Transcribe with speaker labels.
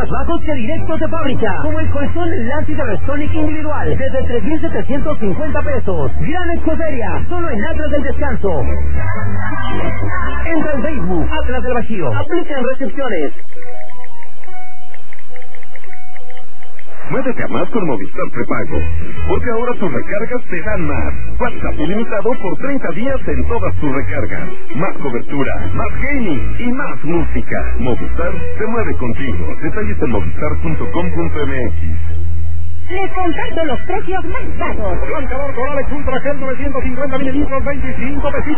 Speaker 1: más bajos que directos de fábrica, como el colchón Lancy de Restonic individual, desde 3,750 pesos. Gran Escudería, solo en Atlas del Descanso. Entra en Facebook, Atlas del Bajío. Aplican recepciones.
Speaker 2: Muévete a más con Movistar Prepago, porque ahora tus recargas te dan más. WhatsApp ilimitado por 30 días en todas tus recargas. Más cobertura, más gaming y más música. Movistar se mueve contigo. Detalles en movistar.com.mx.
Speaker 3: Les comparto los precios más bajos.
Speaker 4: Blanca Coral Ultra Gel 950 mililitros, 25 pesitos.